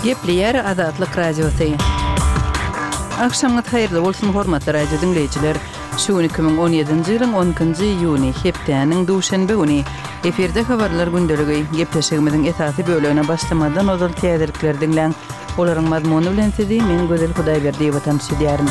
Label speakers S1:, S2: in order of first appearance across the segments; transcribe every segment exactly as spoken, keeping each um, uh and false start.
S1: Gepleyer Azatlyk Radiosu. Akşamyt hayrly bolsun hormatly radio dinleyijiler. Şu iki bin on ýedinji ýylyň onunçy iýuny hepdeniň duşanby güni eferde habarlar gündöligi gepleşigimiziň esasy bölügine başlamadan ozal täzelikler dinleň. Olaryň mazmuny bilen sizi men Gözel Hudaýberdi watan şeýärmi.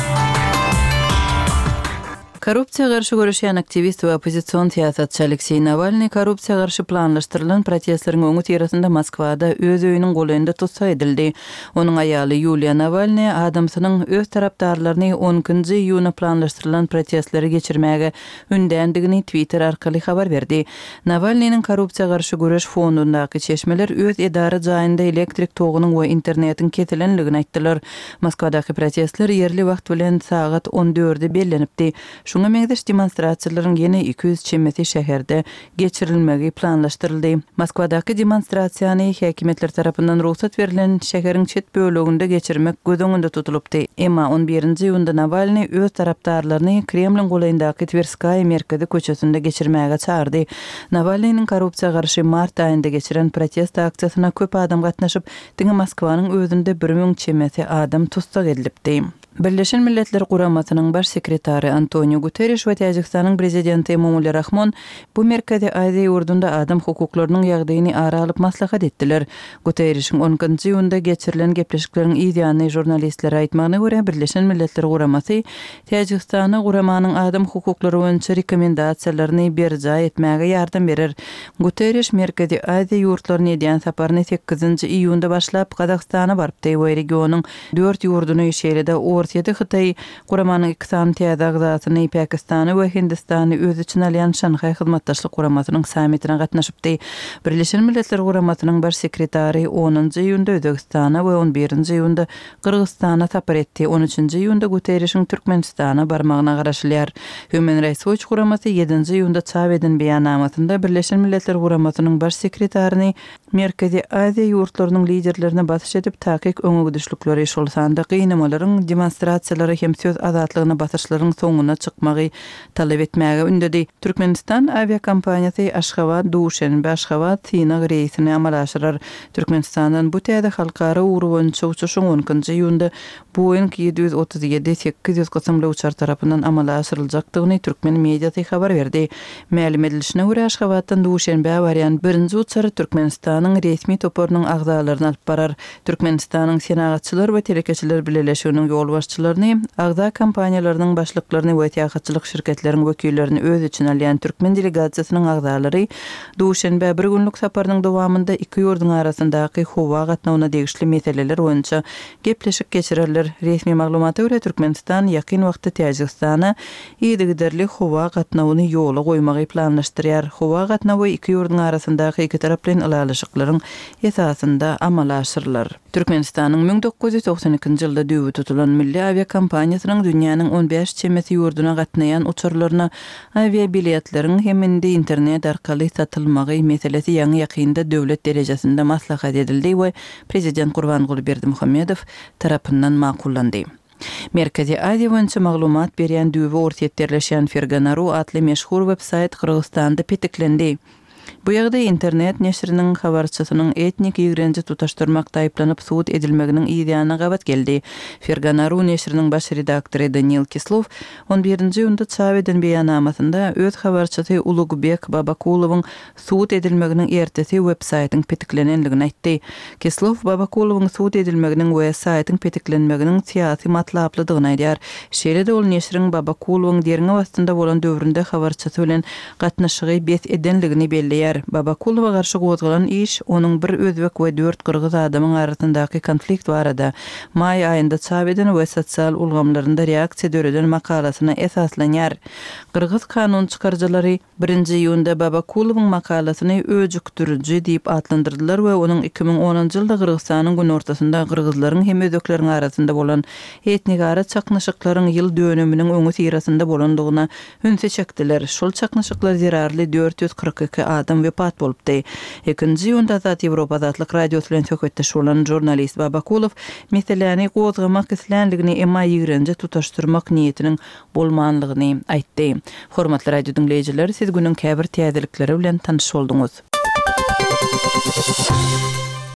S1: Korrupsiýa garşy görüşýän aktivist we opozisiýon siýasatçy Aleksey Navalny korrupsiýa garşy planlaşdyrylan protestleriň öňü tirasynda Moskwada öz öýüniň golynda tutsa edildi. Onuň aýaly Yulia Navalny adamsynyň öz tarapdarlaryny onunçy iýuny planlaşdyrylan protestleri geçirmäge ündändigini Twitter arkaly habar berdi. Navalnyň korrupsiýa garşy görüş fondundaky çeşmeler öz edara jaýynda elektrik togunyň we internetiň ketilenligini aýtdylar. Moskwadaky protestler ýerli wagt bilen sagat on dörde bellenipdi. Şuňa meňdeş demonstrasiýalaryň ýene iki yüz çemmeti şäherde geçirilmegi planlaşdyryldy. Moskwadaky demonstrasiýany häkimetler tarapyndan ruhsat berilen şäheriň çet böleginde geçirmek göz öňünde tutulupdy. Emma on birinji ýylda Navalny öz tarapdarlaryny Kremliň golayyndaky Tverskaya merkezi köçesinde geçirmäge çağırdy. Navalnyň korrupsiýa garşy mart aýynda geçiren protest aksiýasyna köp adam gatnaşyp, diňe Moskwanyň özünde bir müň çemmeti adam tutsak edilipdi. Birleşen Milletler Guramasynyň baş sekretary Antonio Guterres we Täjikistanyň prezidenti Emomali Rahmon bu merkezi Aziýa ýurdunda adam hukuklarynyň ýagdaýyny ara alyp maslahat etdiler. Guterresiň onunçy ýylda geçirilen gepleşikleriň ýa-ni jurnalistler aýtmagyna görä Birleşen Milletler Guramasy Täjikistana guramanyň adam hukuklary boýunça rekomendasiýalaryny berja etmäge ýardam berer. Guterres merkezi Aziýa ýurtlaryna edýän saparyny sekizinji iýunda başlap Kazakstana barypdy we regionyň dört ýurduny şeýlede Ortiyada Xitay guramanyň iktisady täze Pakistany we Hindistany öz içine alýan Şanhay hyzmatdaşlyk guramasynyň sammitine gatnaşypdy. Birleşen Milletler Guramasynyň baş sekretary onunçy ýylda Özbekistana we on birinji ýylda Kyrgyzstana tapar etdi. on üçinji ýylda Guterresiň Türkmenistana barmagyna garaşylýar. Human Rights Watch guramasy ýedinji ýylda çap eden beýanamasyna Birleşen Milletler Guramasynyň baş sekretaryny Merkezi Aziýa ýurtlarynyň liderlerine basyş edip takyk öňe düşlükleri şolsanda gynamalaryň demonstrasiýalary hem söz azatlygyna basyşlaryň soňuna çykmagy talap etmäge ündedi. Türkmenistan aviakompaniýasy Aşgabat, Duşanbe, Aşgabat, Sina reýsini amala aşyrar. Türkmenistandan bu täze halkara uruwunça uçuşyň onunçy ýylda Boeing ýedi yüz otuz ýedi sekiz yüz kysymly uçar tarapyndan amala aşyryljakdygyny türkmen mediasy habar berdi. Ma'lum edilişine görä Aşgabatdan Duşanbe barýan birinji uçar Türkmenistanyň resmi toparynyň agzalaryny alyp barar. Türkmenistanyň senagatçylar we telekeçiler birleşiginiň ýol başçylaryny, agza kompaniýalarynyň başlyklaryny we täýatçylyk şirketleriň wekillerini öz içine alýan türkmen delegasiýasynyň agzalary Duşanbe bir günlük saparynyň dowamında iki ýurduň arasyndaky howa gatnawyna degişli meseleler boýunça gepleşik geçirirler. Resmi maglumata görä Türkmenistan ýakyn wagtda Täjikistana ýygyderli howa gatnawyny ýola goýmagy planlaşdyrýar. Howa gatnawy iki ýurduň arasyndaky iki tarap bilen alalyşyklaryň esasynda amala aşyrylar. Türkmenistanyň ming dokuz yüz doksan ikinji ýylda düýbi tutulan milli aviakompaniýasynyň dünýäniň on beş çemmeti ýurduna gatnaýan uçurlaryna aviabiletleriň heminde internet arkaly satylmagy meselesi ýa-ni ýakynda döwlet derejesinde maslahat edildi we prezident Gurbanguly Berdimuhammedow tarapyndan makullandy. Merkezi Aziýa boýunça maglumat berýän düýbi ortiýetlerleşen Ferganaru atly meşhur websayt Kyrgyzstanda petiklendi. Bu ýagdaý internet neşriniň habarçysynyň etnik ýigrenji tutaşdyrmakda aýplanyp suwut edilmeginiň ýa-ni gabat geldi. Ferganaru neşriniň baş redaktory Daniel Kislov on birinji ýylda çap eden beýanamasynda öz habarçysy Ulugybek Babakulowyň suwut edilmeginiň ertesi websaytyň petiklenenligini aýtdy. Kislov Babakulowyň suwut edilmeginiň we saýtyň petiklenmeginiň siýasy matlaplydygyny aýdýar. Şeýle-de ol neşriň Babakulowyň derňe wagtynda bolan döwründe habarçysy bilen gatnaşygy bes edenligini belleýär. Babakulowa garşy gozgalan iş onuň bir özbek we dört kyrgyz adamyň arasyndaky konflikt barada may aýynda çap eden we sosial ulgamlarynda reaksiýa döreden makalasyna esaslanýar. Kyrgyz kanun çykarjylary birinji ýylda Babakulowyň makalasyny öjüktürüji diýip adlandyrdylar we onuň iki bin onunçy ýylda Kyrgyzstanyň gün ortasynda kyrgyzlaryň hem özbekleriň arasynda bolan etnik ara çaknaşyklaryň ýyl dönüminiň öňü tirasynda bolandygyna hünse çekdiler. Şol çaknaşyklar zerarly dört yüz kırk iki adam wepat bolupdy. Ikinji ýylda Zat Ýewropa Zatlyk Radiosu bilen söhbetdeş bolan jurnalist Babakulow meseleni gozgamak islenligini emma ýigrenji tutaşdyrmak niýetiniň bolmanlygyny aýtdy. Hormatly radio dinleýijiler, siz günüň käbir täzelikleri bilen tanyş bolduňuz.